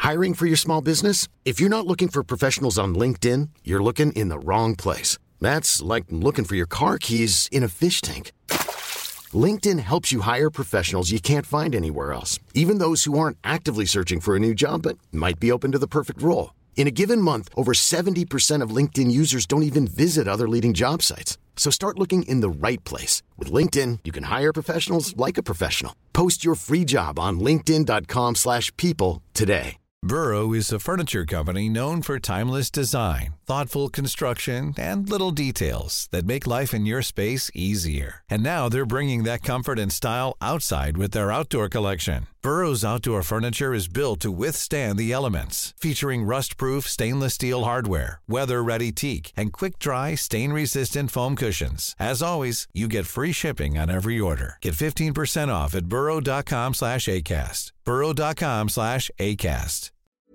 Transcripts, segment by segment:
Hiring for your small business? If you're not looking for professionals on LinkedIn, you're looking in the wrong place. That's like looking for your car keys in a fish tank. LinkedIn helps you hire professionals you can't find anywhere else, even those who aren't actively searching for a new job but might be open to the perfect role. In a given month, over 70% of LinkedIn users don't even visit other leading job sites. So start looking in the right place. With LinkedIn, you can hire professionals like a professional. Post your free job on linkedin.com/people today. Burrow is a furniture company known for timeless design, thoughtful construction, and little details that make life in your space easier. And now they're bringing that comfort and style outside with their outdoor collection. Burrow's outdoor furniture is built to withstand the elements, featuring rust-proof stainless steel hardware, weather-ready teak, and quick-dry, stain-resistant foam cushions. As always, you get free shipping on every order. Get 15% off at burrow.com/ACAST. burrow.com/ACAST.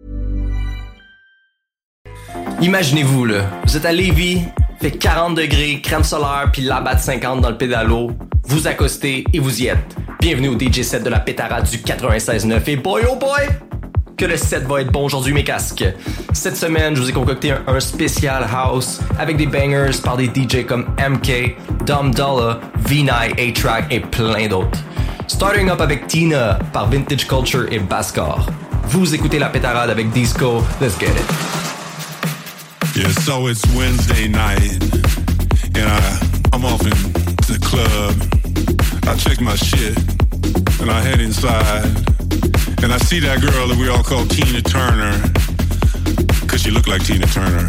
Imaginez-vous, là, vous êtes à Lévis, fait 40 degrés, crème solaire, puis la batte 50 dans le pédalo. Vous accostez et vous y êtes. Bienvenue au DJ set de la Pétarade du 96.9. Et boy oh boy, que le set va être bon aujourd'hui, mes casques. Cette semaine, je vous ai concocté un spécial house avec des bangers par des DJ comme MK, Dom Dolla, V9, A-Track et plein d'autres. Starting up avec Tina par Vintage Culture et Bascar. Vous écoutez la Pétarade avec Disco. Let's get it. Yeah, so it's Wednesday night, and I'm off into the club. I check my shit, and I head inside, and I see that girl that we all call Tina Turner, 'cause she looked like Tina Turner.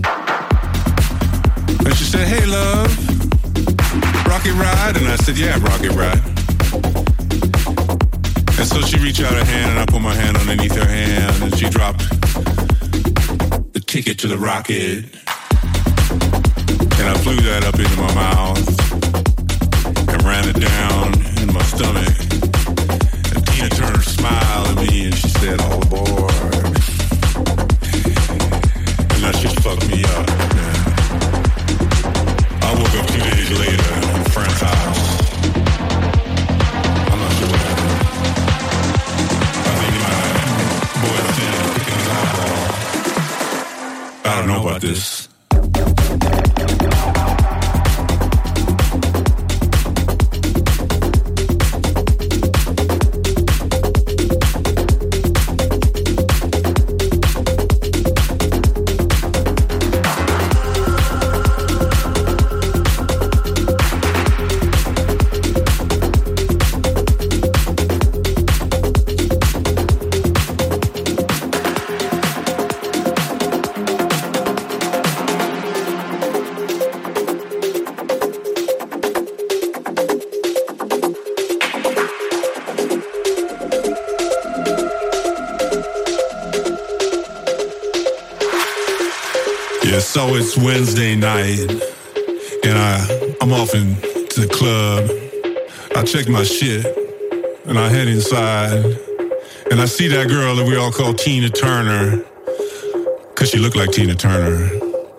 And she said, "Hey, love, rocket ride?" And I said, "Yeah, rocket ride." And so she reached out her hand, and I put my hand underneath her hand, and she dropped the ticket to the rocket. And I flew that up into my mouth and ran it down in my stomach. And Tina Turner smiled at me and she said, "All aboard." And that shit fucked me up, man. I woke up 2 days later in a friend's house. I'm not sure what happened. I think my boyfriend picking his eyeball. I don't know about this. So it's Wednesday night, and I'm off into the club. I check my shit, and I head inside, and I see that girl that we all call Tina Turner, 'cause she looked like Tina Turner.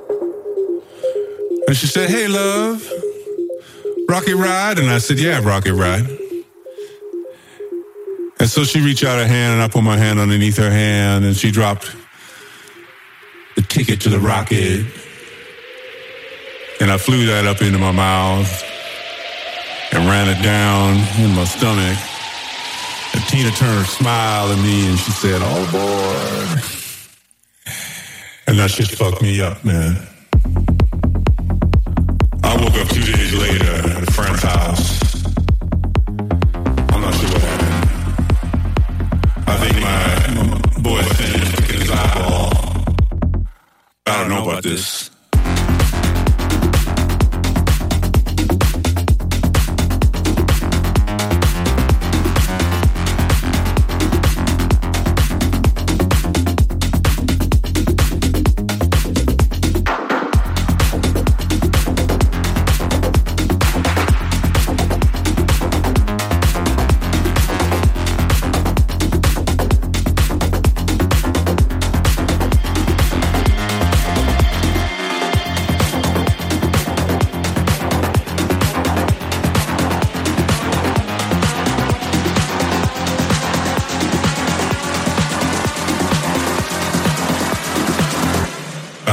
And she said, "Hey, love, rocket ride?" And I said, "Yeah, rocket ride." And so she reached out her hand, and I put my hand underneath her hand, and she dropped the ticket to the rocket. And I flew that up into my mouth and ran it down in my stomach. And Tina Turner smiled at me and she said, "All aboard." And that shit fucked me up, man. I woke up 2 days later at a friend's house. I'm not sure what happened. I think my boyfriend is picking his eyeball. I don't know about this.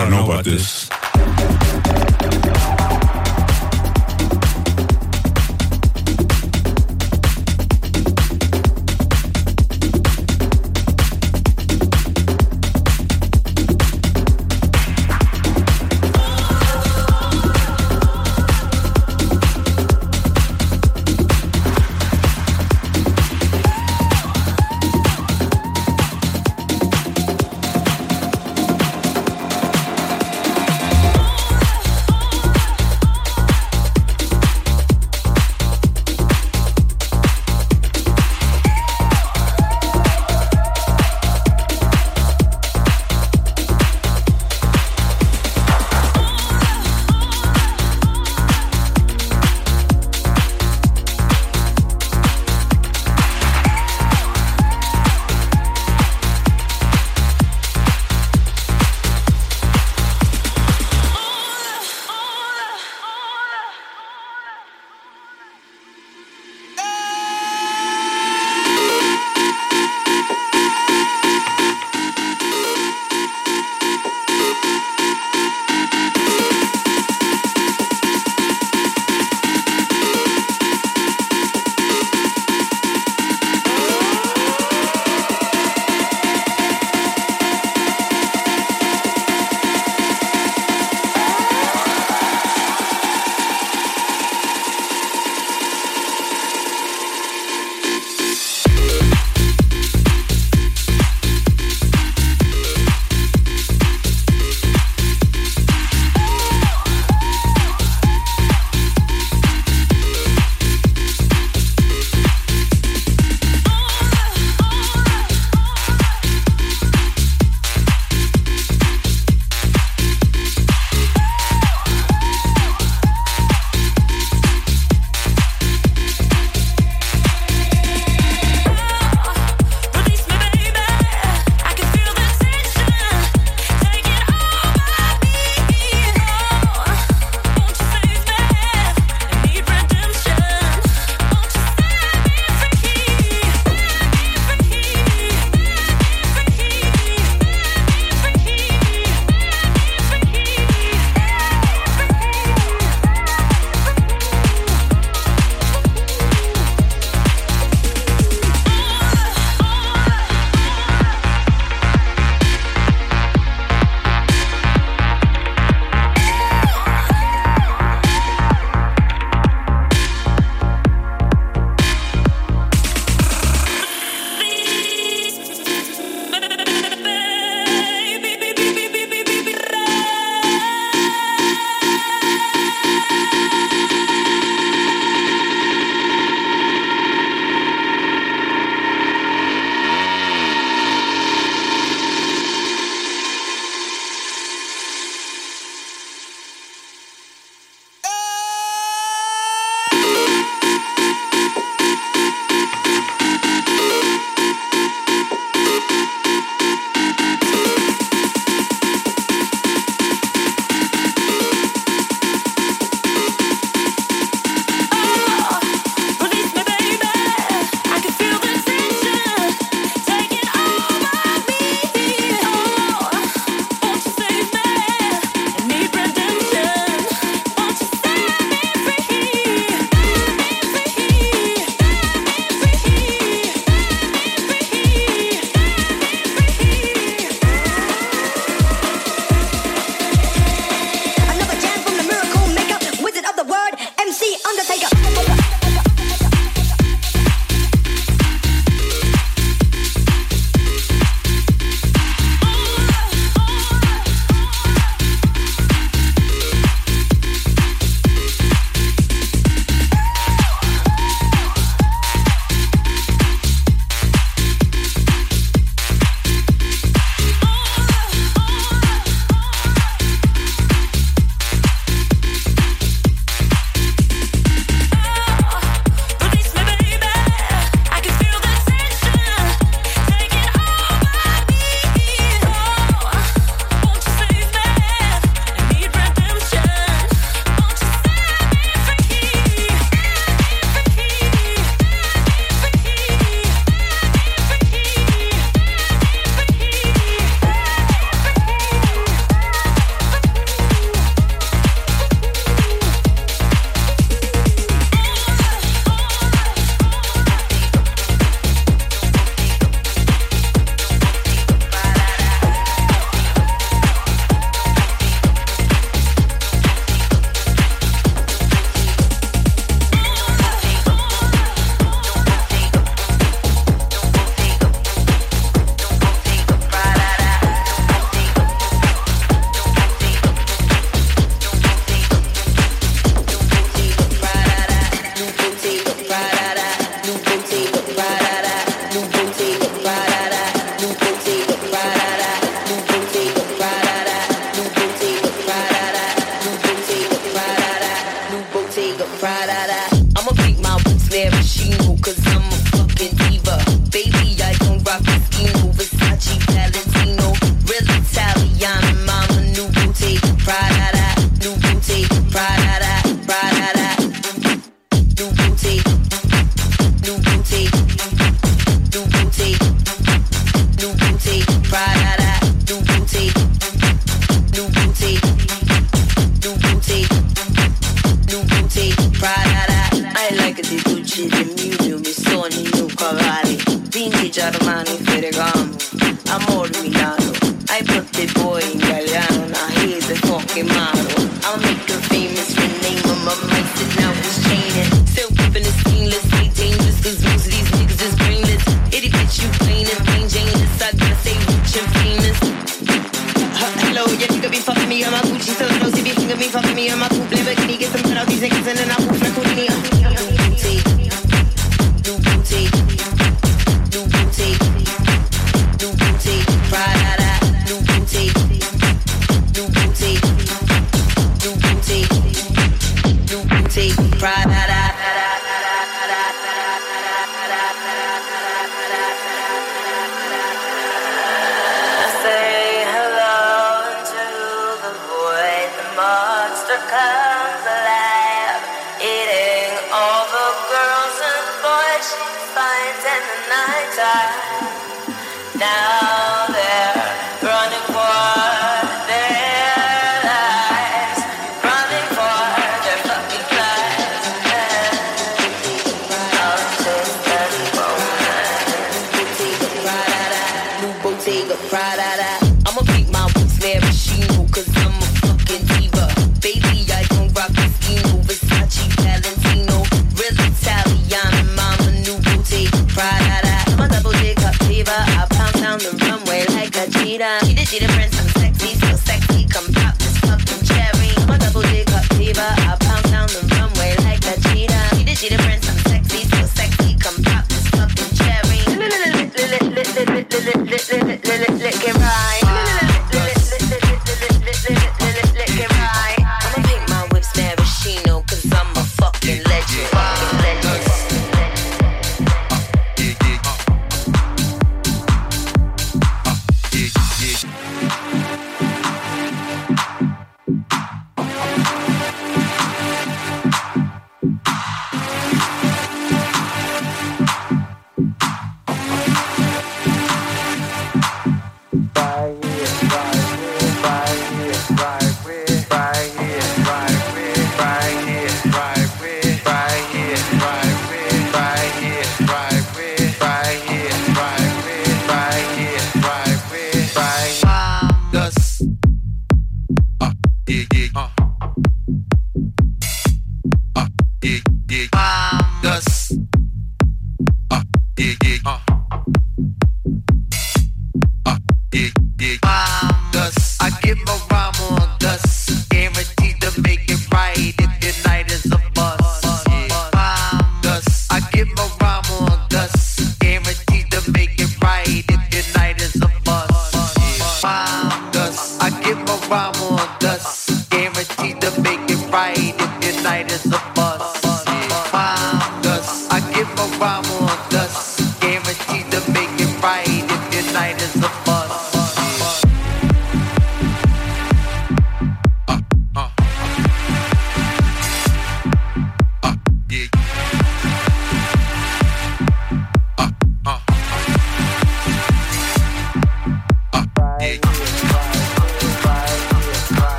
I don't know about this. boutique, Prada, new boutique, new boutique, new boutique, new boutique, Prada. I like the Gucci, the Miu, mi sogni, new cavalli, vintage Armani, Ferragamo, amor Milano. I put the boy in Galliano, now he's a fucking model. I'll make her famous, rename him, I might sit now he's chaining. Still keeping it stainless, stay dangerous, cause most of these niggas is brainless. Itty bitch, you plain and plain Janeless, I gotta stay rich and famous. Hello, yeah, nigga be fucking me, I'm a Gucci, so close, if you think of me, fucking me, I'm a coupe, Lamborghini, get some cut out these niggas, and then I'll move like Houdini. New boutique, new boutique, new boutique, new boutique, Prada, new boutique, new boutique, new boutique, new boutique, Prada. Say hello to the void, the monster comes alive, eating all the girls and boys she finds in the nighttime. Now they're running for their lives, running for their fucking lives. I'll take that bonus. New Bottega, Prada. I'ma keep my boots maraschino, cause I'm a fucking diva. Baby, I don't rock Moschino, Versace, Valentino, real Italian, mama, new boutique, Prada. I'm a double J Captiva, I pound down the runway like a cheetah. She the prince, I'm sexy, so sexy, come pop this fucking cherry. I'm a double J Captiva, I pound down the runway like a cheetah. She the prince, I'm sexy, so sexy, come pop this fucking cherry. Lick it right. I'ma paint my whips maraschino, cause I'm a fucking legend.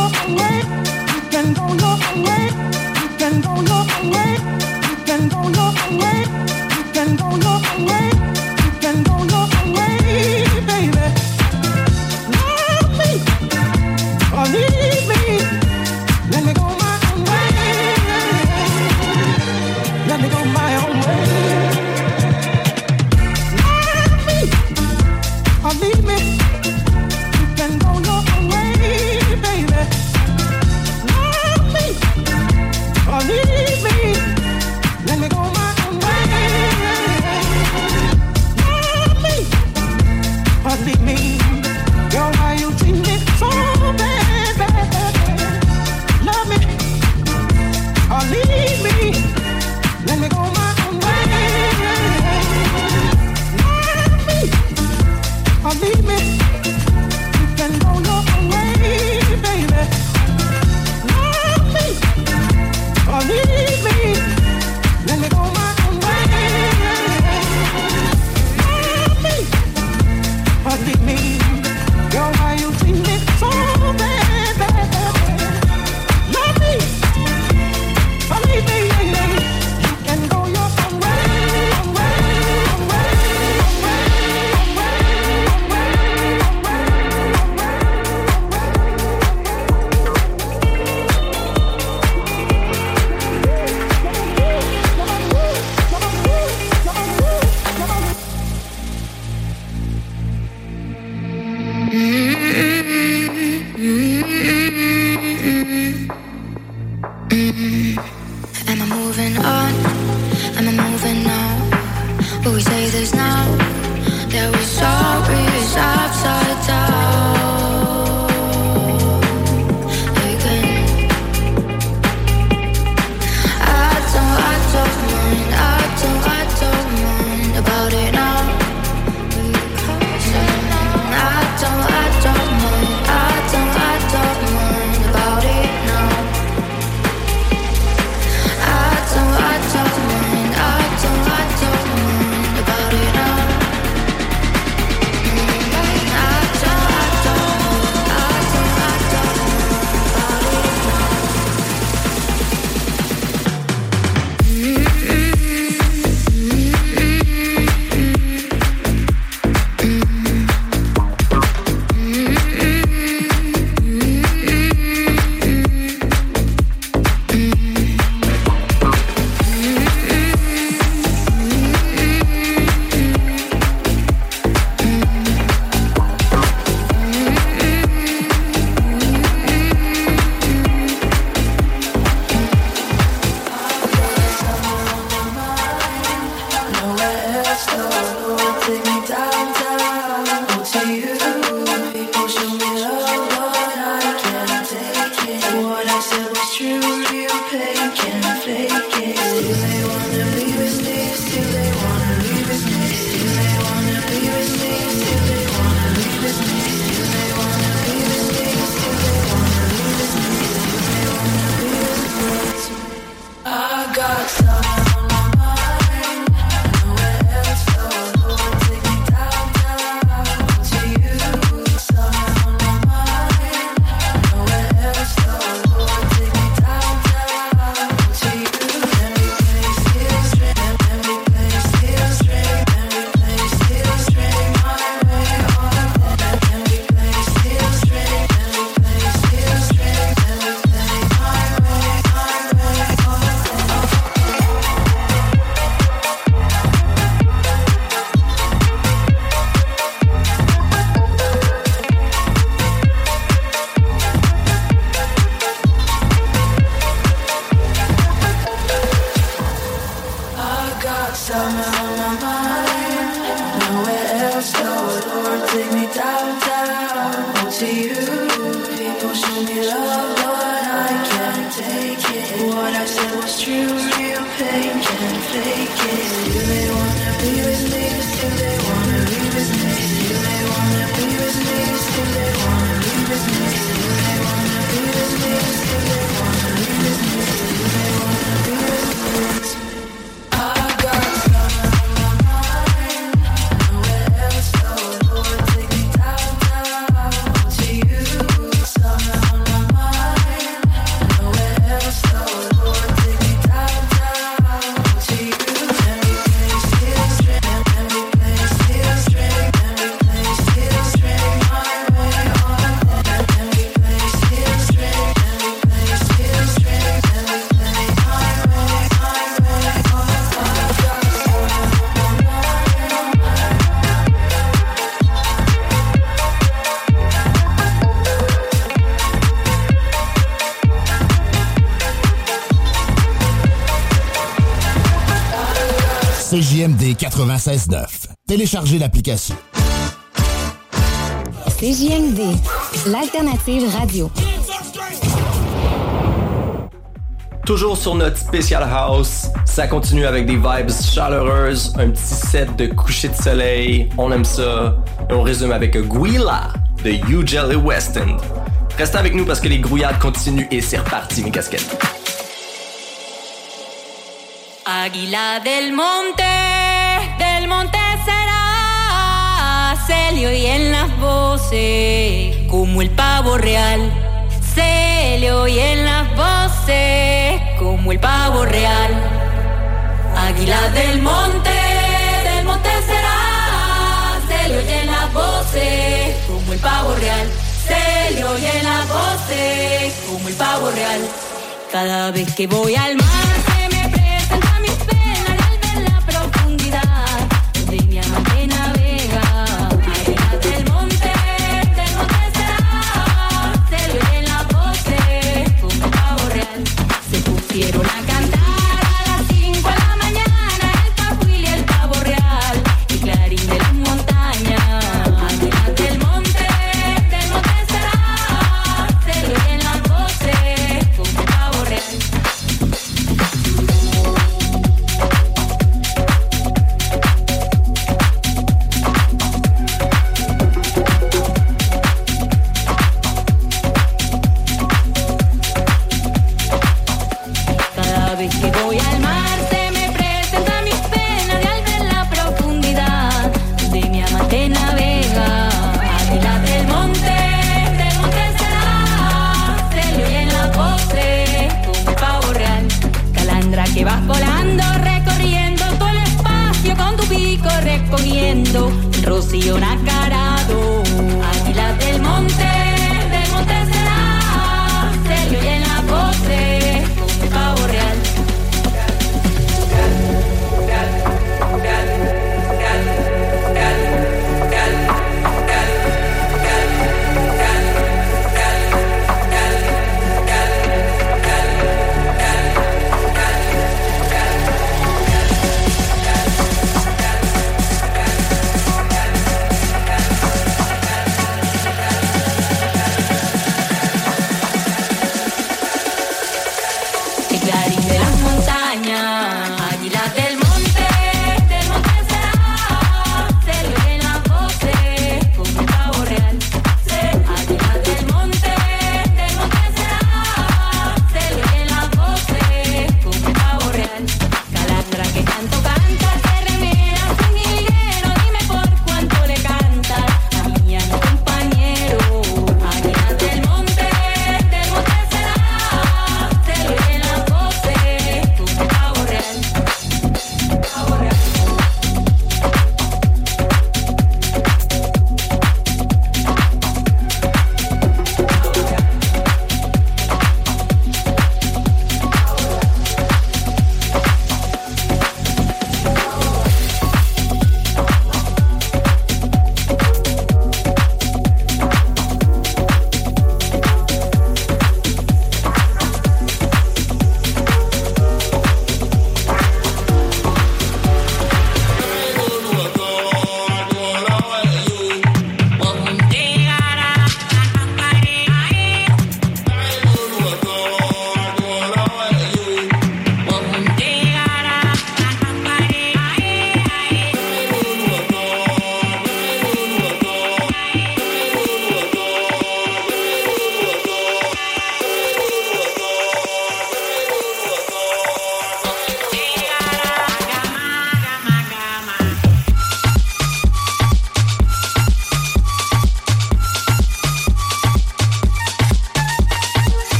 Summer on my mind. CJMD 96.9. Téléchargez l'application. CJMD, l'alternative radio. Toujours sur notre Special House, ça continue avec des vibes chaleureuses, un petit set de coucher de soleil, on aime ça. Et on résume avec Guila de Ugel et West End. Restez avec nous parce que les grouillades continuent et c'est reparti mes casquettes. Águila del monte será, se le oyen las voces como el pavo real. Se le oyen las voces como el pavo real. Águila del monte será, se le oyen las voces como el pavo real. Se le oyen las voces como el pavo real. Cada vez que voy al mar se me presenta mis penas al ver la profundidad de mi amante navega. Águila del monte será, se le oyen las voces como el pavo real. Se pusieron a cantar a las 5 de la mañana el papuil y el pavo real, el clarín de las montañas. Águila del monte será, se le oyen las voces como el pavo real. Cada vez que voy al mar se me presenta mis penas de al ver la profundidad de mi amante navega. Águila del monte será, se le oyen las voces como el pavo real. Calandra que vas volando, recorriendo todo el espacio con tu pico recogiendo rocío nacarado. Águila del monte será, se le oyen las voces como el pavo real.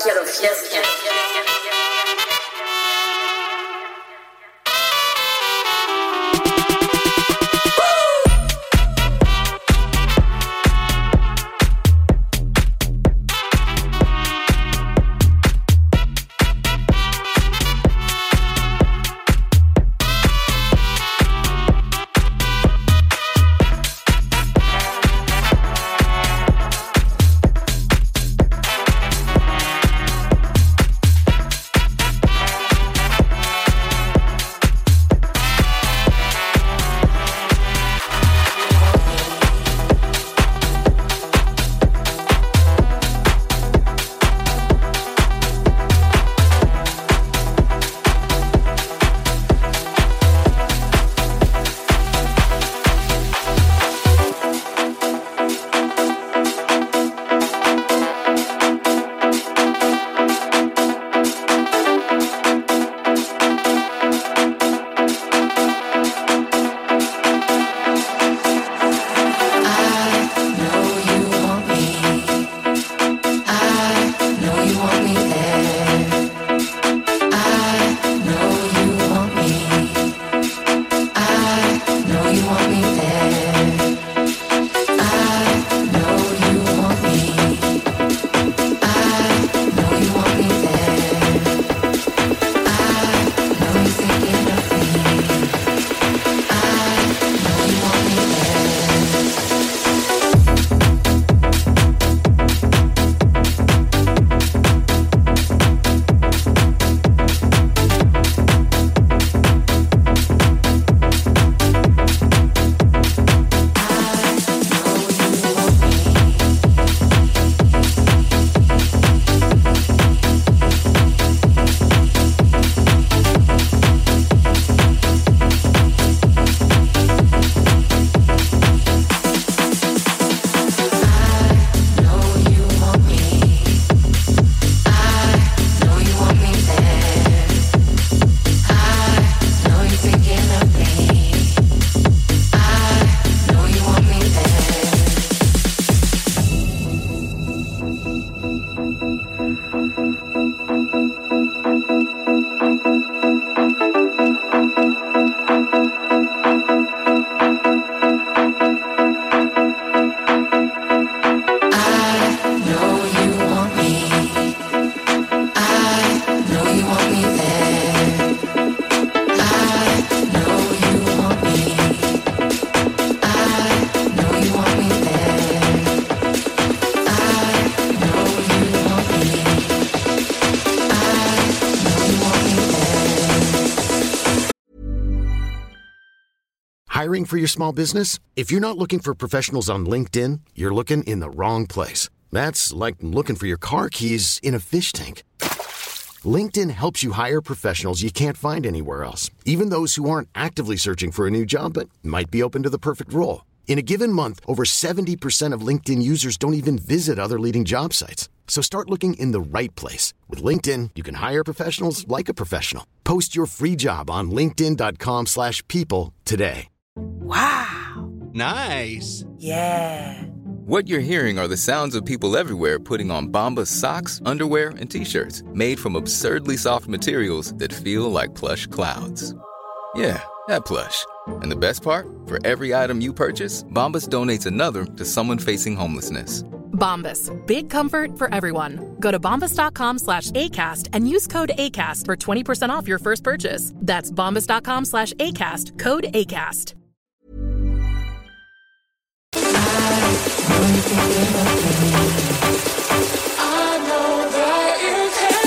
quiero fiesta. Hiring for your small business? If you're not looking for professionals on LinkedIn, you're looking in the wrong place. That's like looking for your car keys in a fish tank. LinkedIn helps you hire professionals you can't find anywhere else, even those who aren't actively searching for a new job but might be open to the perfect role. In a given month, over 70% of LinkedIn users don't even visit other leading job sites. So start looking in the right place. With LinkedIn, you can hire professionals like a professional. Post your free job on linkedin.com/people today. Wow. Nice. Yeah. What you're hearing are the sounds of people everywhere putting on Bombas socks, underwear, and T-shirts made from absurdly soft materials that feel like plush clouds. Yeah, that plush. And the best part? For every item you purchase, Bombas donates another to someone facing homelessness. Bombas. Big comfort for everyone. Go to bombas.com/ACAST and use code ACAST for 20% off your first purchase. That's bombas.com/ACAST. Code ACAST. I know that you can.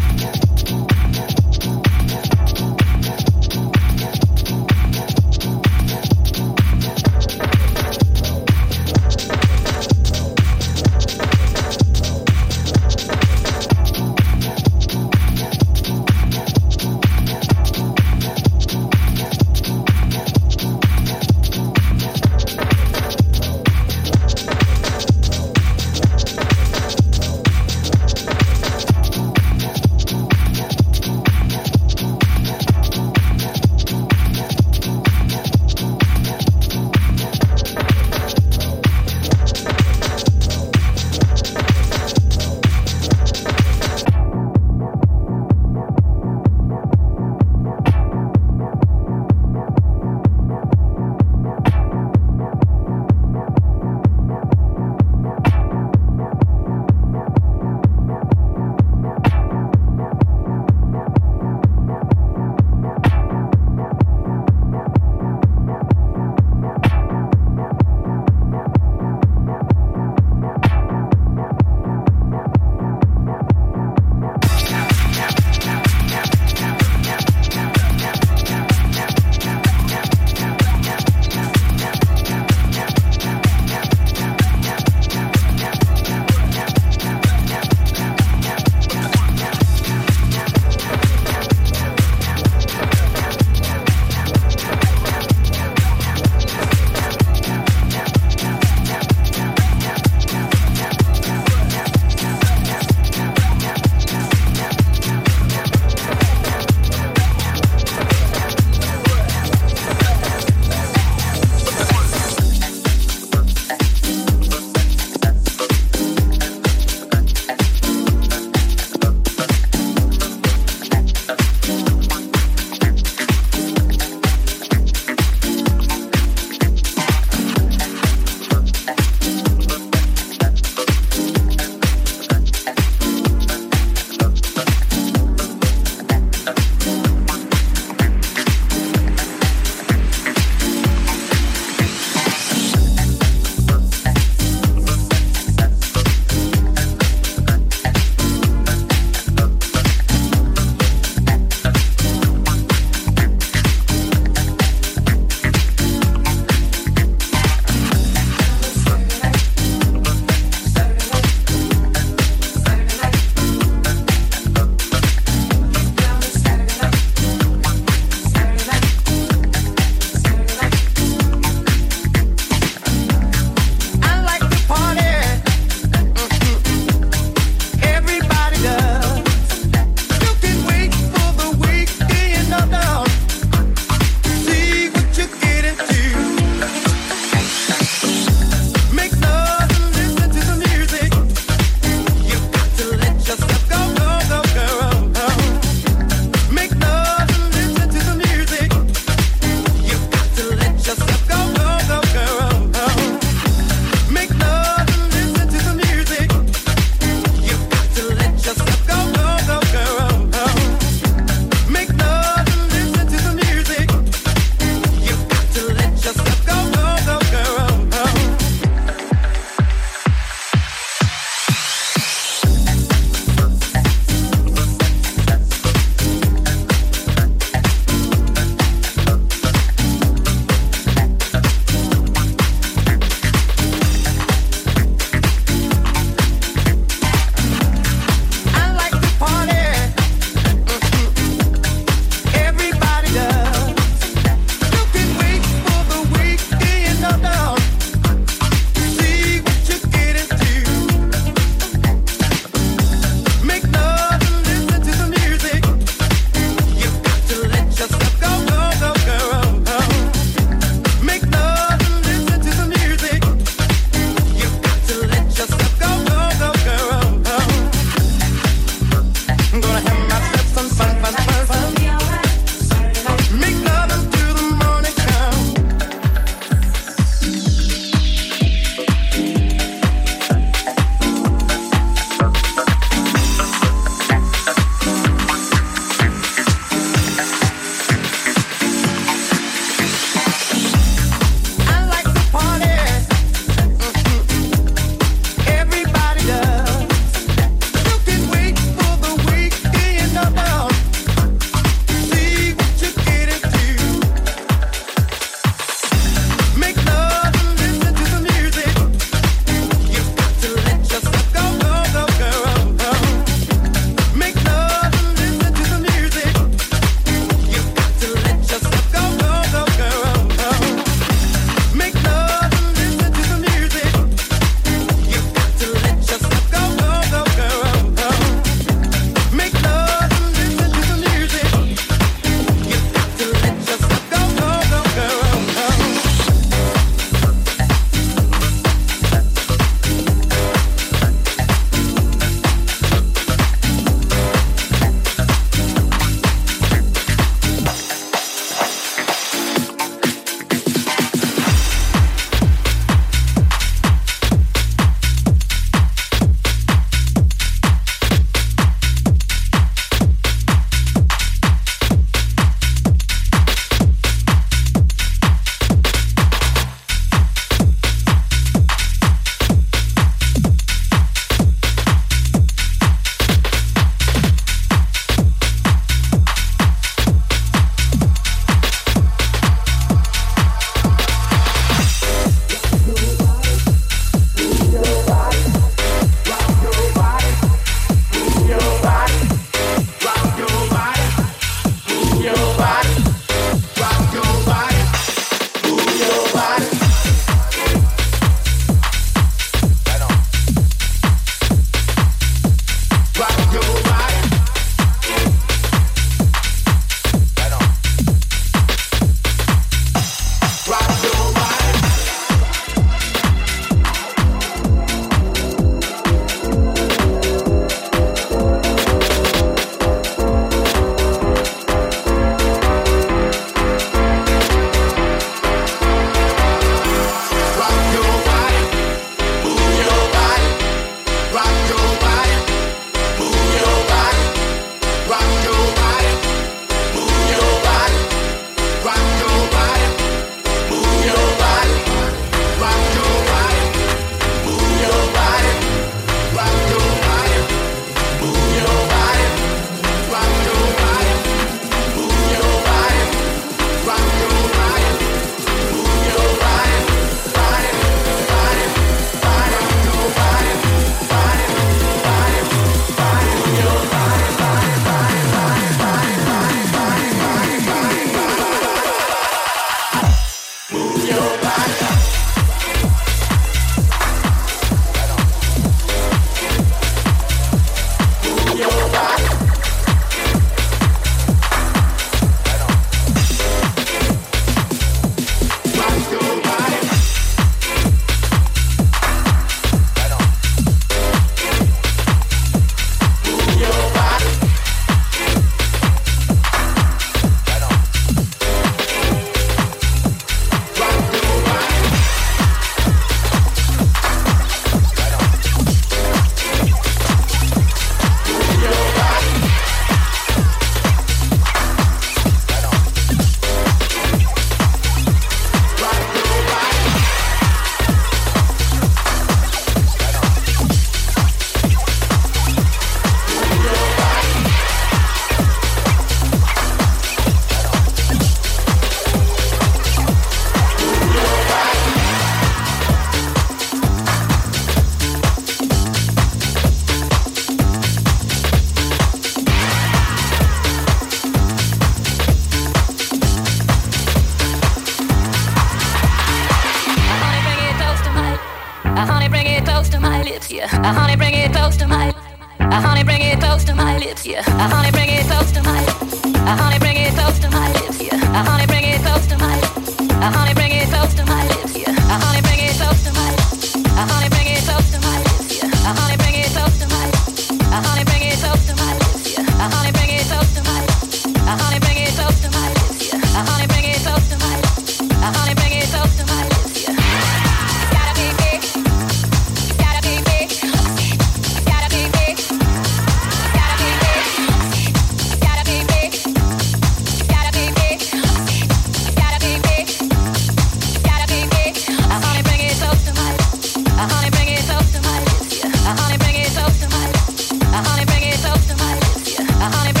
close to my. Honey, bring it close to my lips, yeah. Honey, bring it close to my. Honey, bring it close to my lips, yeah. Honey, bring it close to my. Honey, bring it close to my lips, yeah. Honey, bring it close to my. Honey, bring it close to my lips, yeah. Honey, bring it close to my. Honey, bring it close to my lips, yeah. Honey, bring it close to my. Honey, bring it close to my lips, yeah. Honey, bring it close to my. Honey, bring it close to my lips, yeah. Gotta be big. Gotta be big. Gotta be big. Gotta be big. Gotta be big. Gotta be big. Gotta be big. Gotta be big. Honey, bring it close to my. Honey, bring it close to my lips, yeah. Honey, bring it close to my. Honey, bring it close to my lips, yeah. Honey.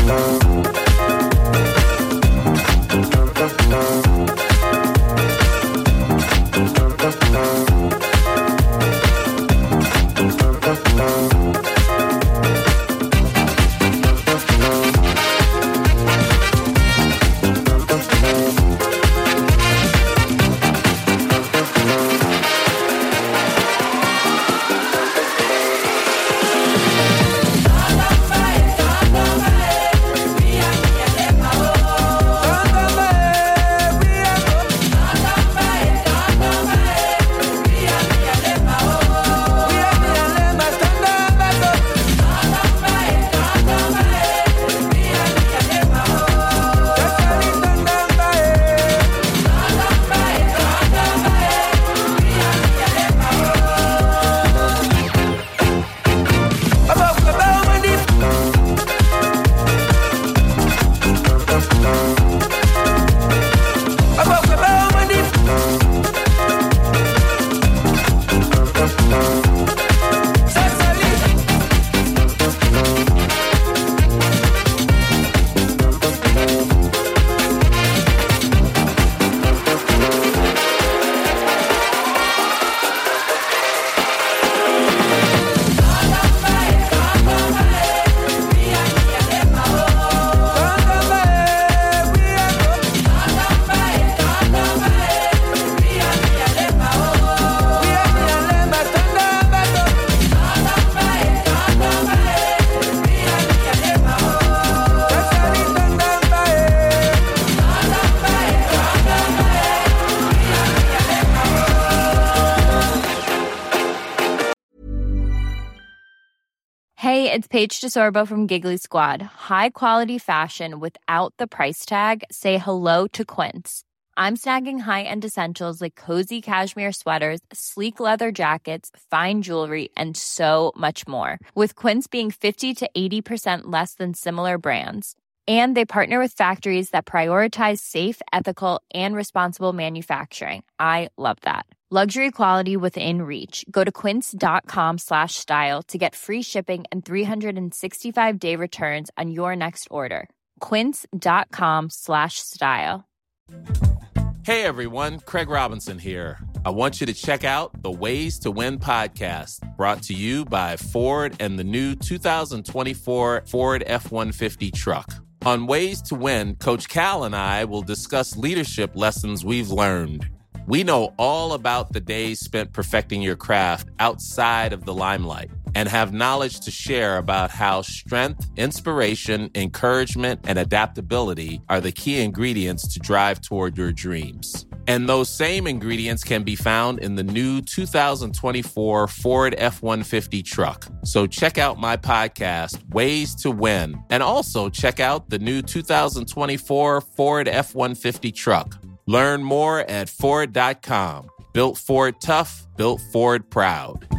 Hey, it's Paige DeSorbo from Giggly Squad. High quality fashion without the price tag. Say hello to Quince. I'm snagging high-end essentials like cozy cashmere sweaters, sleek leather jackets, fine jewelry, and so much more. With Quince being 50 to 80% less than similar brands. And they partner with factories that prioritize safe, ethical, and responsible manufacturing. I love that. Luxury quality within reach. Go to quince.com/style to get free shipping and 365-day returns on your next order. Quince.com/style. Hey everyone, Craig Robinson here. I want you to check out the Ways to Win podcast, brought to you by Ford and the new 2024 Ford F-150 truck. On Ways to Win, Coach Cal and I will discuss leadership lessons we've learned. We know all about the days spent perfecting your craft outside of the limelight and have knowledge to share about how strength, inspiration, encouragement, and adaptability are the key ingredients to drive toward your dreams. And those same ingredients can be found in the new 2024 Ford F-150 truck. So check out my podcast, Ways to Win, and also check out the new 2024 Ford F-150 truck. Learn more at Ford.com. Built Ford tough, built Ford proud.